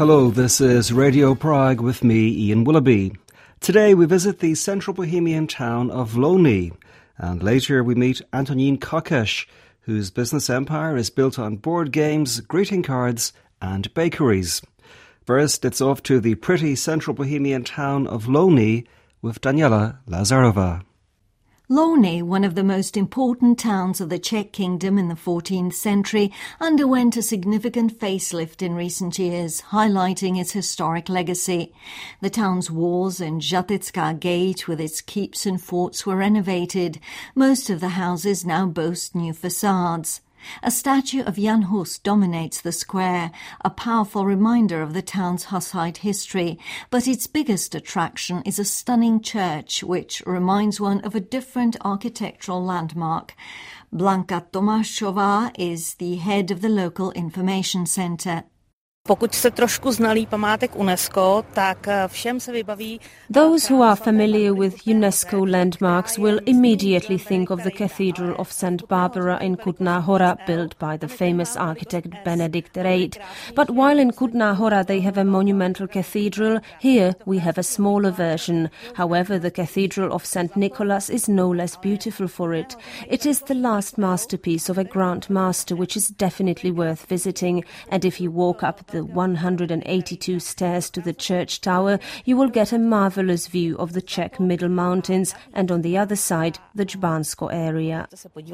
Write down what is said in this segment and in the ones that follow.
Hello, this is Radio Prague with me, Ian Willoughby. Today we visit the central Bohemian town of Louny, and later we meet Antonín Kokeš, whose business empire is built on board games, greeting cards and bakeries. First, it's off to the pretty central Bohemian town of Louny with Daniela Lazarova. Louny, one of the most important towns of the Czech Kingdom in the 14th century, underwent a significant facelift in recent years, highlighting its historic legacy. The town's walls and Žatecká Gate with its keeps and forts were renovated. Most of the houses now boast new facades. A statue of Jan Hus dominates the square, a powerful reminder of the town's Hussite history, but its biggest attraction is a stunning church which reminds one of a different architectural landmark. Blanka Tomášová is the head of the local information centre. Pokud se trošku znalí památek UNESCO, tak všem se vybaví. Those who are familiar with UNESCO landmarks will immediately think of the Cathedral of St. Barbara in Kutná Hora, built by the famous architect Benedict VIII. But while in Kutná Hora they have a monumental cathedral, here we have a smaller version. However, the Cathedral of St. Nicholas is no less beautiful for it. It is the last masterpiece of a Grand Master, which is definitely worth visiting, and if you walk up the 182 stairs to the church tower, you will get a marvelous view of the Czech Middle Mountains and on the other side the Džbánsko area.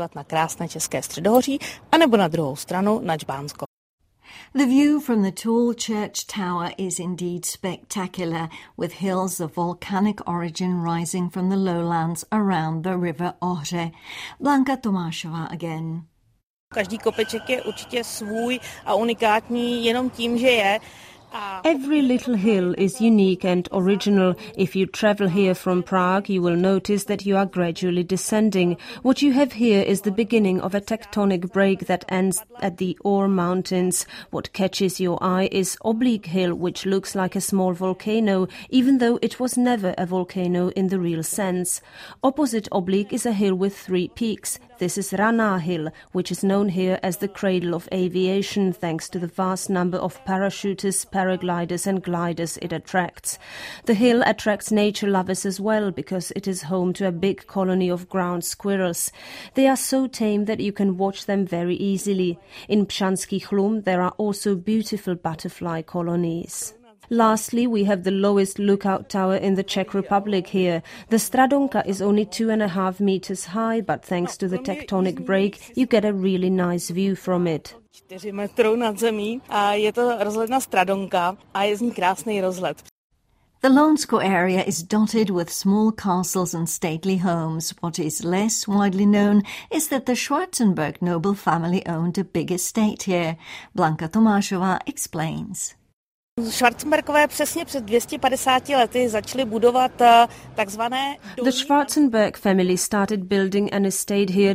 The view from the tall church tower is indeed spectacular, with hills of volcanic origin rising from the lowlands around the river Ohře. Blanka Tomášová again. Každý kopeček je určitě svůj a unikátní jenom tím, že je. Every little hill is unique and original. If you travel here from Prague, you will notice that you are gradually descending. What you have here is the beginning of a tectonic break that ends at the Ore Mountains. What catches your eye is Oblík Hill, which looks like a small volcano, even though it was never a volcano in the real sense. Opposite Oblík is a hill with 3 peaks. This is Raná Hill, which is known here as the cradle of aviation thanks to the vast number of parachutists, paragliders and gliders it attracts. The hill attracts nature lovers as well because it is home to a big colony of ground squirrels. They are so tame that you can watch them very easily. In Pšanský Chlum there are also beautiful butterfly colonies. Lastly, we have the lowest lookout tower in the Czech Republic here. The Stradonka is only 2.5 meters high, but thanks to the tectonic break, you get a really nice view from it. 4 metrů nad zemí a je to rozhledna Stradonka a je z ní krásný rozhled. The Lounsko area is dotted with small castles and stately homes. What is less widely known is that the Schwarzenberg noble family owned a big estate here. Blanka Tomášová explains. Schwarzenbergové přesně před 250 lety začali budovat takzvané The Schwarzenberg family started building an estate here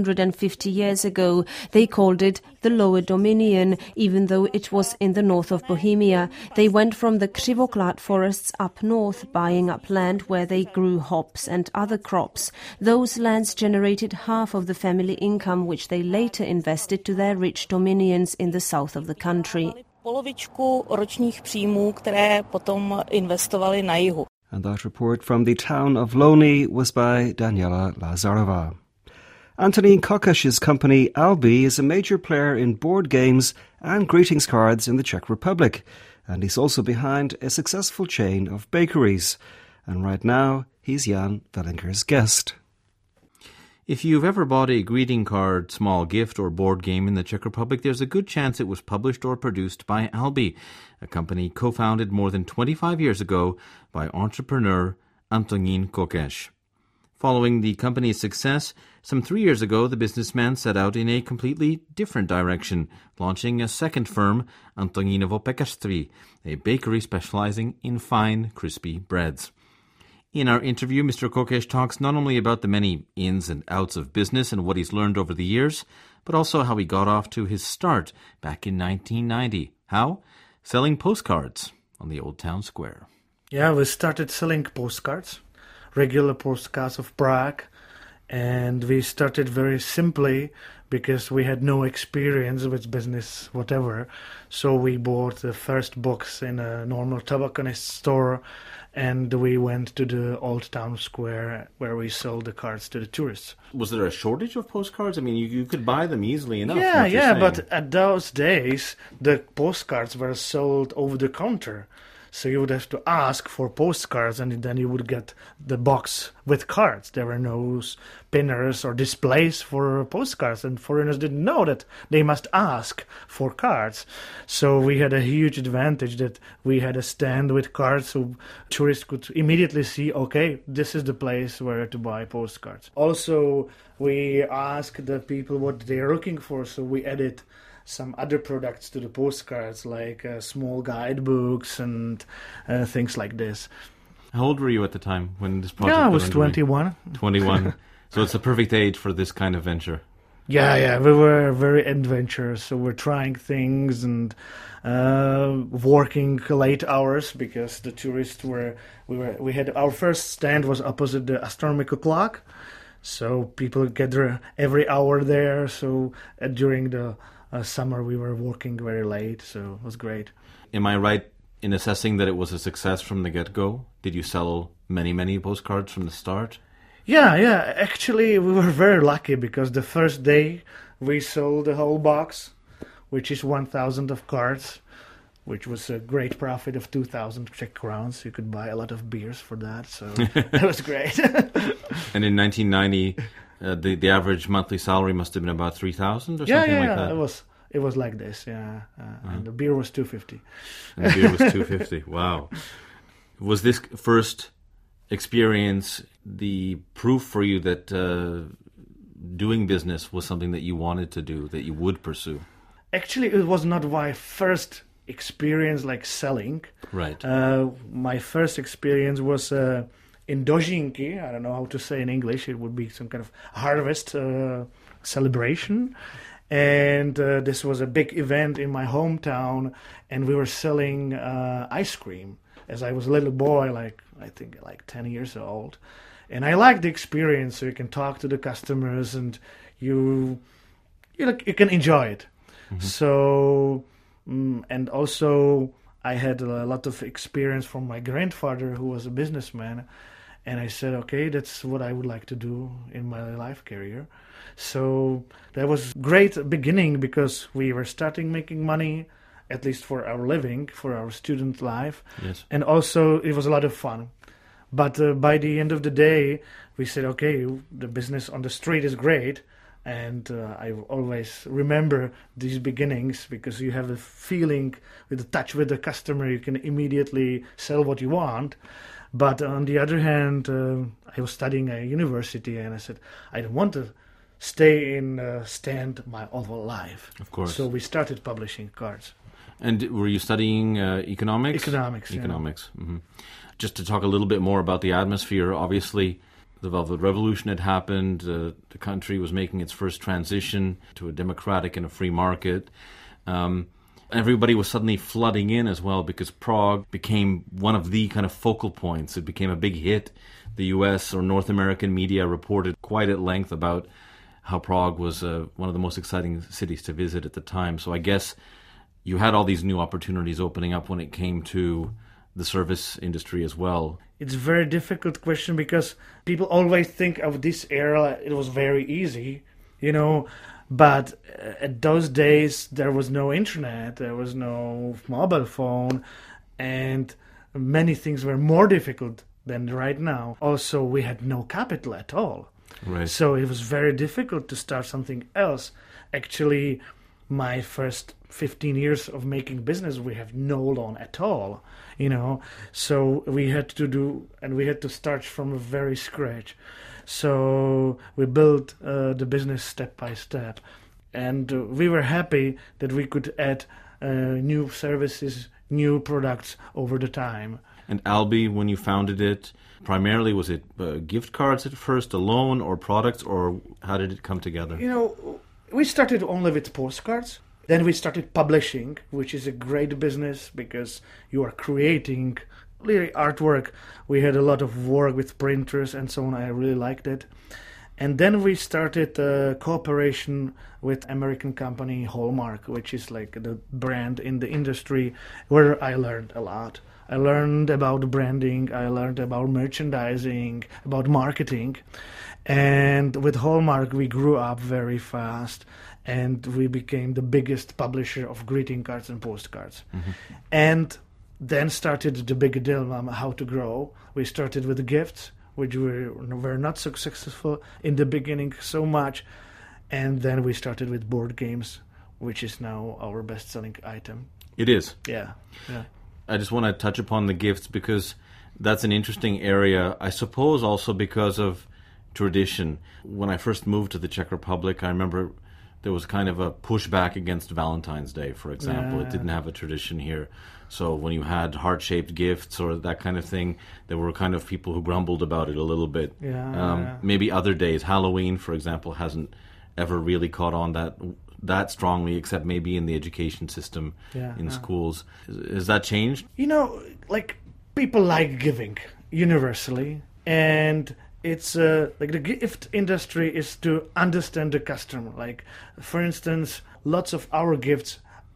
250 years ago. They called it the Lower Dominion, even though it was in the north of Bohemia. They went from the Křivoklát forests up north, buying up land where they grew hops and other crops. Those lands generated half of the family income, which they later invested to their rich dominions in the south of the country. Polovičku ročních příjmů, které potom investovali na jihu. And that report from the town of Louny was by Daniela Lazarova. Antonín Kokeš's company Albi is a major player in board games and greetings cards in the Czech Republic, and he's also behind a successful chain of bakeries. And right now, he's Jan Vellinger's guest. If you've ever bought a greeting card, small gift or board game in the Czech Republic, there's a good chance it was published or produced by Albi, a company co-founded more than 25 years ago by entrepreneur Antonín Kokeš. Following the company's success, some 3 years ago the businessman set out in a completely different direction, launching a second firm, Antonínovo Pekařství, a bakery specializing in fine, crispy breads. In our interview, Mr. Kokeš talks not only about the many ins and outs of business and what he's learned over the years, but also how he got off to his start back in 1990. How? Selling postcards on the Old Town Square. Yeah, we started selling postcards, regular postcards of Prague, And we started very simply because we had no experience with business, whatever. So we bought the first box in a normal tobacconist store, and we went to the Old Town Square where we sold the cards to the tourists. Was there a shortage of postcards? I mean, you could buy them easily enough. Yeah, but at those days, the postcards were sold over the counter. So you would have to ask for postcards, and then you would get the box with cards. There were no pinners or displays for postcards, and foreigners didn't know that they must ask for cards. So we had a huge advantage that we had a stand with cards, so tourists could immediately see, okay, this is the place where to buy postcards. Also, we asked the people what they are looking for, so we added some other products to the postcards, like small guidebooks and things like this. How old were you at the time when this project I was got underway? 21. 21. So it's the perfect age for this kind of venture. Yeah, we were very adventurous, so we're trying things and working late hours because the tourists we had our first stand was opposite the astronomical clock, so people gather every hour there. So during the summer we were working very late, so it was great. Am I right in assessing that it was a success from the get-go? Did you sell many postcards from the start? Yeah. Actually, we were very lucky because the first day we sold the whole box, which is 1,000 of cards, which was a great profit of 2,000 Czech crowns. You could buy a lot of beers for that, so that was great. And in 1990... the average monthly salary must have been about 3,000 or something like that. It was like this, yeah. And the beer was 250. And the beer was 250. Wow. Was this first experience the proof for you that doing business was something that you wanted to do, that you would pursue? Actually, it was not my first experience like selling. Right. My first experience was in Dožinky. I don't know how to say in English. It would be some kind of harvest celebration. And this was a big event in my hometown, and we were selling ice cream. As I was a little boy, I think 10 years old. And I liked the experience, so you can talk to the customers and you can enjoy it. Mm-hmm. So, and also I had a lot of experience from my grandfather, who was a businessman. And I said, okay, that's what I would like to do in my life career. So that was great beginning because we were starting making money, at least for our living, for our student life. Yes. And also it was a lot of fun. But by the end of the day, we said, okay, the business on the street is great. And I always remember these beginnings because you have a feeling with the touch with the customer, you can immediately sell what you want. But on the other hand, I was studying at university and I said, I don't want to stay in stand my whole life. Of course. So we started publishing cards. And were you studying economics? Economics. Mm-hmm. Just to talk a little bit more about the atmosphere, obviously the Velvet Revolution had happened. The country was making its first transition to a democratic and a free market. Everybody was suddenly flooding in as well because Prague became one of the kind of focal points. It became a big hit. The US or North American media reported quite at length about how Prague was one of the most exciting cities to visit at the time. So I guess you had all these new opportunities opening up when it came to the service industry as well. It's a very difficult question because people always think of this era, it was very easy, but at those days there was no internet, there was no mobile phone, and many things were more difficult than right now. Also, we had no capital at all. Right. So it was very difficult to start something else. Actually, my first 15 years of making business, we have no loan at all, So we had to start from a very scratch. So we built the business step by step. And we were happy that we could add new services, new products over the time. And Albi, when you founded it, primarily was it gift cards at first, a loan, or products, or how did it come together? We started only with postcards. Then we started publishing, which is a great business because you are creating really artwork. We had a lot of work with printers and so on. I really liked it. And then we started a cooperation with American company Hallmark, which is like the brand in the industry where I learned a lot. I learned about branding, I learned about merchandising, about marketing. And with Hallmark, we grew up very fast, and we became the biggest publisher of greeting cards and postcards. And then started the big dilemma, how to grow. We started with the gifts, which were not so successful in the beginning so much. And then we started with board games, which is now our best-selling item. It is. Yeah. I just want to touch upon the gifts because that's an interesting area, I suppose also because of tradition. When I first moved to the Czech Republic, I remember there was kind of a pushback against Valentine's Day, for example. Yeah. It didn't have a tradition here. So when you had heart-shaped gifts or that kind of thing, there were kind of people who grumbled about it a little bit. Maybe other days, Halloween, for example, hasn't ever really caught on that strongly, except maybe in the education system in schools. Has that changed? You know, like, people like giving universally, and it's like the gift industry is to understand the customer. Like, for instance, lots of our gifts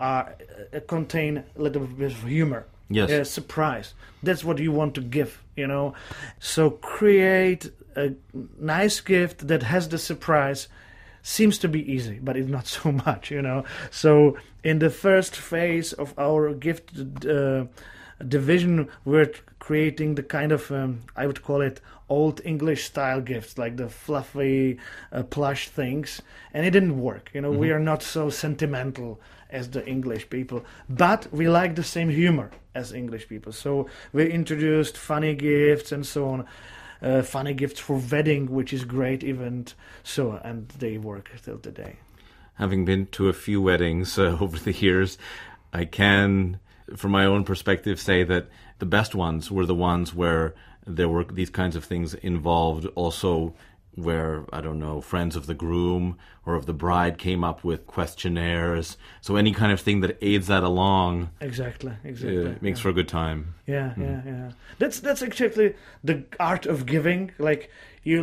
contain a little bit of humor. Yes. Surprise. That's what you want to give, you know. So create a nice gift that has the surprise seems to be easy, but it's not so much, you know. So in the first phase of our gift division, we're creating the kind of, I would call it old English style gifts, like the fluffy plush things. And it didn't work, you know. We are not so sentimental as the English people, but we like the same humor as English people. So we introduced funny gifts and so on. Funny gifts for wedding, which is great event. So, and they work till today. Having been to a few weddings over the years, I can, from my own perspective, say that the best ones were the ones where there were these kinds of things involved, also where, I don't know, friends of the groom or of the bride came up with questionnaires. So any kind of thing that aids that along. Exactly. Makes for a good time. Yeah. That's actually the art of giving. Like, you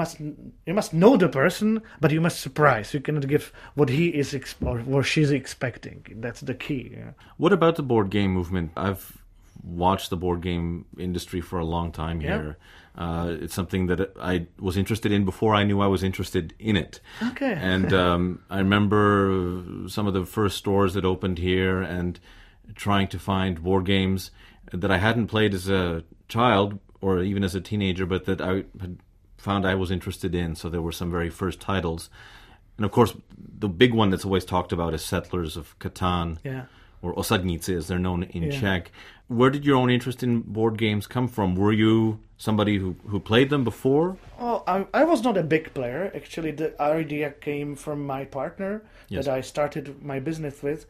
must know the person, but you must surprise. You cannot give what he is or she's expecting. That's the key. Yeah. What about the board game movement? I've watched the board game industry for a long time here. It's something that I was interested in before I knew I was interested in it. Okay. And I remember some of the first stores that opened here and trying to find board games that I hadn't played as a child or even as a teenager, but that I had found I was interested in. So there were some very first titles. And of course, the big one that's always talked about is Settlers of Catan. Yeah. Or Osadnice, as they're known in Czech. Where did your own interest in board games come from? Were you somebody who played them before? Oh, I was not a big player. Actually, the idea came from my partner that I started my business with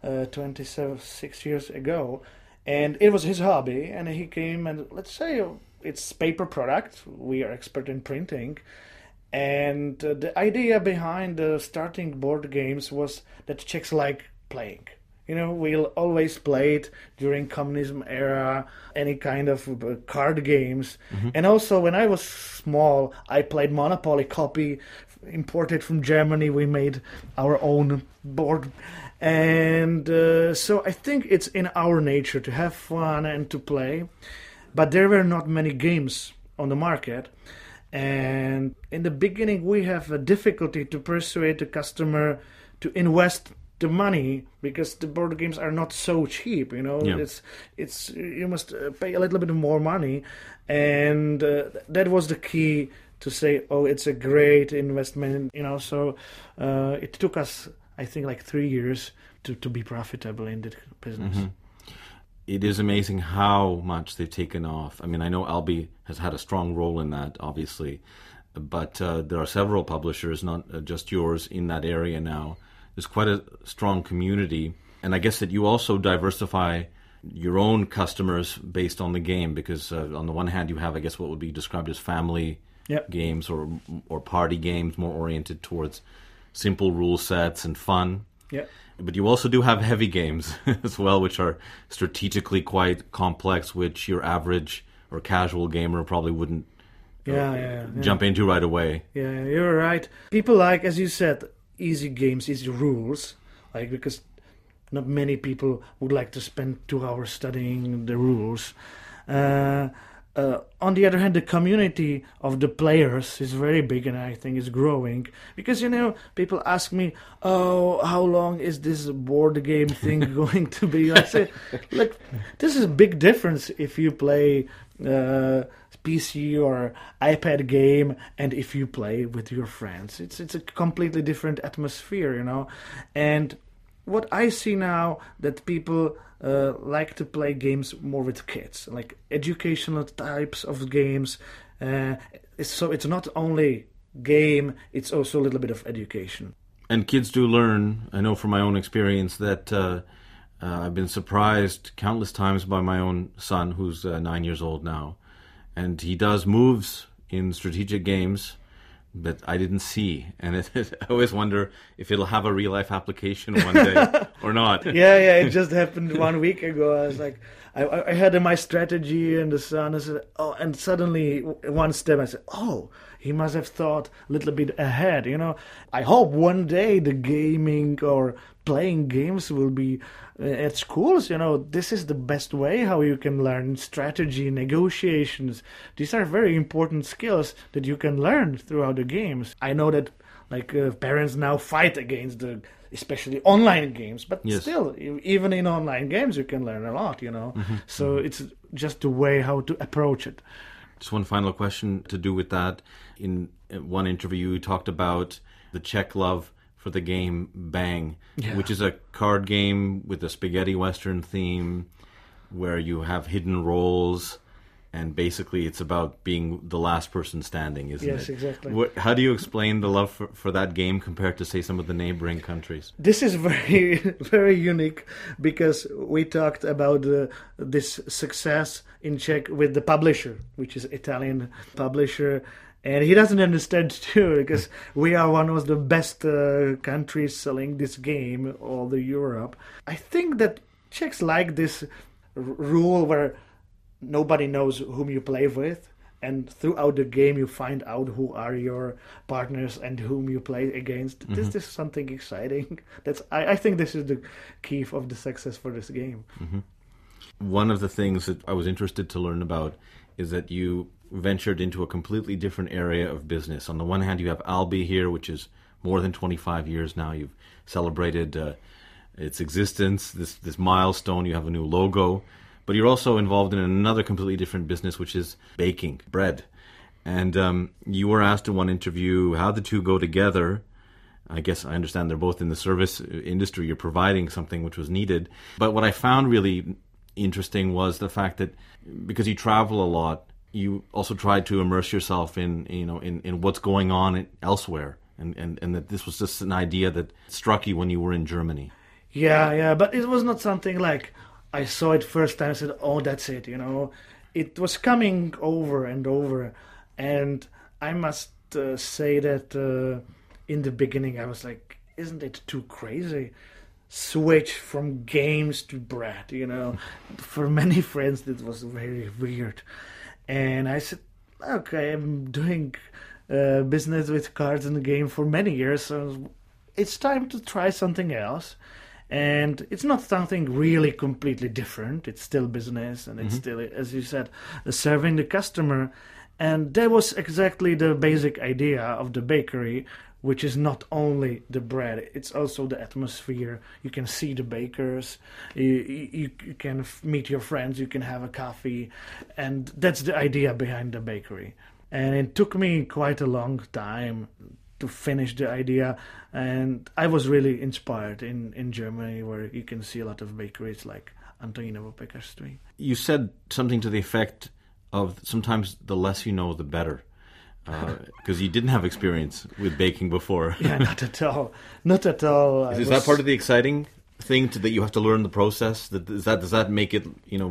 26 years ago. And it was his hobby. And he came and, let's say, it's paper product. We are expert in printing. And the idea behind starting board games was that Czechs like playing. You know, we always played during communism era, any kind of card games. And also, when I was small, I played Monopoly copy, imported from Germany. We made our own board. And so I think it's in our nature to have fun and to play. But there were not many games on the market. And in the beginning, we have a difficulty to persuade the customer to invest the money, because the board games are not so cheap, you know. It's you must pay a little bit more money, and that was the key to say, oh, it's a great investment, you know. So it took us, I think, like 3 years to be profitable in the business. It is amazing how much they've taken off. I mean, I know Albi has had a strong role in that, obviously, but there are several publishers, not just yours, in that area now. There's quite a strong community, and I guess that you also diversify your own customers based on the game, because on the one hand you have, I guess, what would be described as family games or party games, more oriented towards simple rule sets and fun. But you also do have heavy games as well, which are strategically quite complex, which your average or casual gamer probably wouldn't jump into right away. Yeah, you're right. People like, as you said, easy games, easy rules, like because not many people would like to spend 2 hours studying the rules. On the other hand, the community of the players is very big, and I think is growing. Because, people ask me, oh, how long is this board game thing going to be? I say, look, this is a big difference if you play PC or iPad game and if you play with your friends. It's a completely different atmosphere, And what I see now, that people like to play games more with kids, like educational types of games. So it's not only game, it's also a little bit of education. And kids do learn. I know from my own experience that I've been surprised countless times by my own son, who's 9 years old now. And he does moves in strategic games that I didn't see, and I always wonder if it'll have a real life application one day or not. Yeah, it just happened 1 week ago. I was like, I had my strategy, and the son, I said, oh, and suddenly one step, I said, oh, he must have thought a little bit ahead. I hope one day the gaming or playing games will be at schools. This is the best way how you can learn strategy, negotiations. These are very important skills that you can learn throughout the games. I know that parents now fight against especially online games, but still, even in online games you can learn a lot, So it's just the way how to approach it. Just one final question to do with that. In one interview you talked about the Czech love for the game Bang, which is a card game with a spaghetti western theme where you have hidden roles, and basically it's about being the last person standing, isn't it? Yes, exactly. How do you explain the love for that game compared to, say, some of the neighboring countries? This is very, very unique, because we talked about this success in Czech with the publisher, which is Italian publisher. And he doesn't understand too, because we are one of the best countries selling this game all over Europe. I think that Czechs like this rule where nobody knows whom you play with, and throughout the game you find out who are your partners and whom you play against. Mm-hmm. This is something exciting. I think this is the key of the success for this game. Mm-hmm. One of the things that I was interested to learn about is that you ventured into a completely different area of business. On the one hand, you have Albi here, which is more than 25 years now. You've celebrated its existence, this milestone. You have a new logo. But you're also involved in another completely different business, which is baking bread. And you were asked in one interview how the two go together. I guess I understand they're both in the service industry. You're providing something which was needed. But what I found really interesting was the fact that because you travel a lot, you also tried to immerse yourself in what's going on elsewhere, and that this was just an idea that struck you when you were in Germany. Yeah, but it was not something like I saw it first time and said, oh, that's it, It was coming over and over, and I must say that in the beginning I was like, isn't it too crazy? Switch from games to bread, For many friends it was very weird. And I said, okay, I'm doing business with cards and the game for many years, so it's time to try something else. And it's not something really completely different. It's still business, and it's still, as you said, serving the customer. And that was exactly the basic idea of the bakery, which is not only the bread, it's also the atmosphere. You can see the bakers, you can meet your friends, you can have a coffee, and that's the idea behind the bakery. And it took me quite a long time to finish the idea, and I was really inspired in Germany, where you can see a lot of bakeries like Antoninovo Pekarství. You said something to the effect of sometimes the less you know, the better. Because you didn't have experience with baking before. Yeah, not at all. Not at all. Is that part of the exciting thing that you have to learn the process? Does that make it,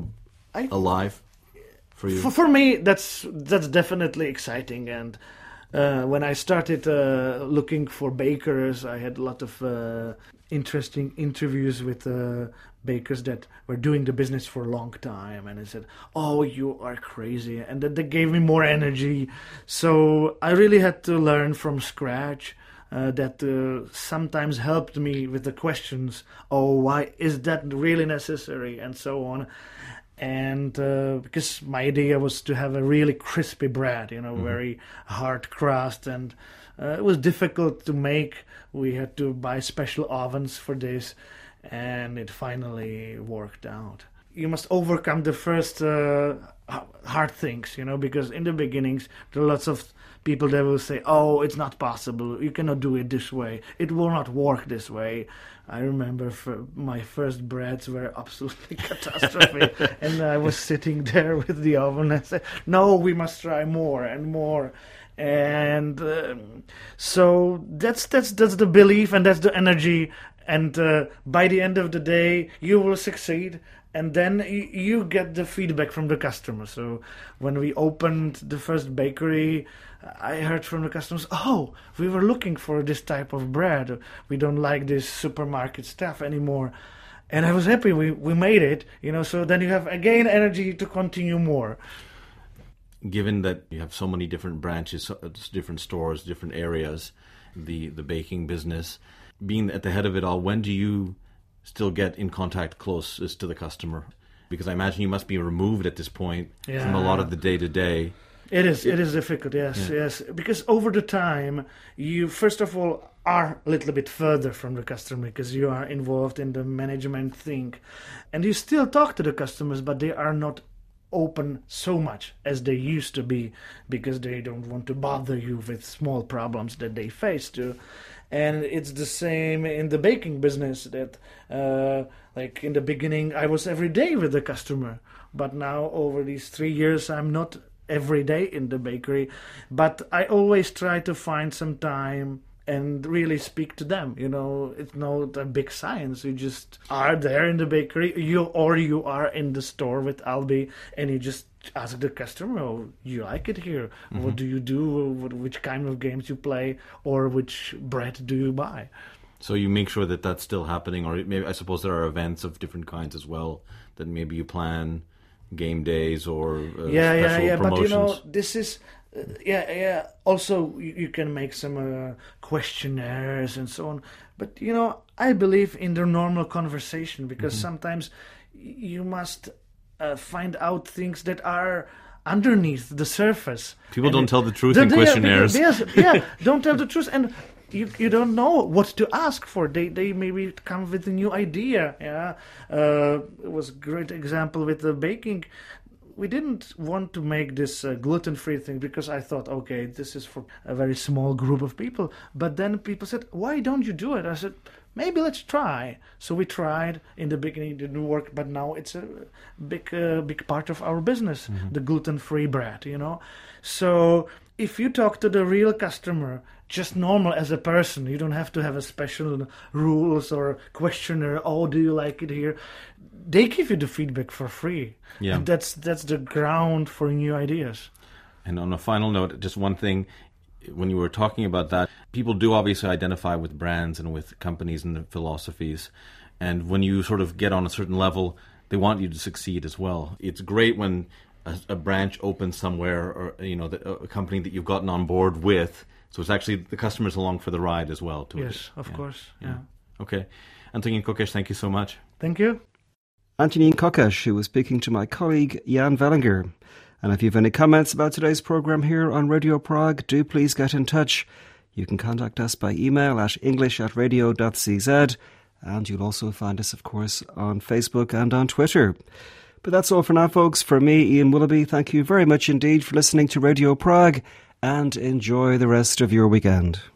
alive for you? For me, that's definitely exciting. And when I started looking for bakers, I had a lot of interesting interviews with bakers that were doing the business for a long time, and they said, "Oh, you are crazy," and that they gave me more energy. So I really had to learn from scratch. That sometimes helped me with the questions. Oh, why is that really necessary, and so on. And because my idea was to have a really crispy bread, very hard crust, and it was difficult to make. We had to buy special ovens for this, and it finally worked out. You must overcome the first hard things, because in the beginnings there are lots of people that will say, "Oh, it's not possible. You cannot do it this way. It will not work this way." I remember my first breads were absolutely catastrophe, and I was sitting there with the oven and said, "No, we must try more and more." And so that's the belief, and that's the energy. And by the end of the day, you will succeed. And then you get the feedback from the customers. So when we opened the first bakery, I heard from the customers, "Oh, we were looking for this type of bread. We don't like this supermarket stuff anymore." And I was happy we made it, so then you have again energy to continue more. Given that you have so many different branches, different stores, different areas, the baking business, being at the head of it all, when do you still get in contact closest to the customer? Because I imagine you must be removed at this point from a lot of the day-to-day. It is difficult, yes. Because over the time, you first of all are a little bit further from the customer because you are involved in the management thing. And you still talk to the customers, but they are not open so much as they used to be because they don't want to bother you with small problems that they face too. And it's the same in the baking business that like in the beginning I was every day with the customer, but now over these 3 years I'm not every day in the bakery, but I always try to find some time and really speak to them. It's not a big science. You just are there in the bakery, you are in the store with Albi, and you just ask the customer, "Oh, you like it here? Mm-hmm. What do you do? Which kind of games you play? Or which bread do you buy?" So you make sure that that's still happening, or maybe I suppose there are events of different kinds as well that maybe you plan game days or special promotions. But this is also you can make some questionnaires and so on, but I believe in the normal conversation because sometimes you must find out things that are underneath the surface. People don't tell the truth in questionnaires. Don't tell the truth, and you don't know what to ask for. They maybe come with a new idea. It was a great example with the baking. We didn't want to make this gluten-free thing because I thought, okay, this is for a very small group of people. But then people said, "Why don't you do it?" I said, "Maybe let's try." So we tried. In the beginning it didn't work, but now it's a big part of our business, the gluten-free bread, So if you talk to the real customer, just normal as a person, you don't have to have a special rules or questionnaire. "Oh, do you like it here?" They give you the feedback for free. Yeah. And that's the ground for new ideas. And on a final note, just one thing, when you were talking about that, people do obviously identify with brands and with companies and philosophies. And when you sort of get on a certain level, they want you to succeed as well. It's great when a branch opens somewhere, or a company that you've gotten on board with. So it's actually the customers along for the ride as well. Yes, of course. Yeah. Okay. Antonín Kokesh, thank you so much. Thank you. Antonín Kokesh, who was speaking to my colleague Jan Vellinger. And if you have any comments about today's programme here on Radio Prague, do please get in touch. You can contact us by email at english@radio.cz, and you'll also find us, of course, on Facebook and on Twitter. But that's all for now, folks. For me, Ian Willoughby, thank you very much indeed for listening to Radio Prague, and enjoy the rest of your weekend.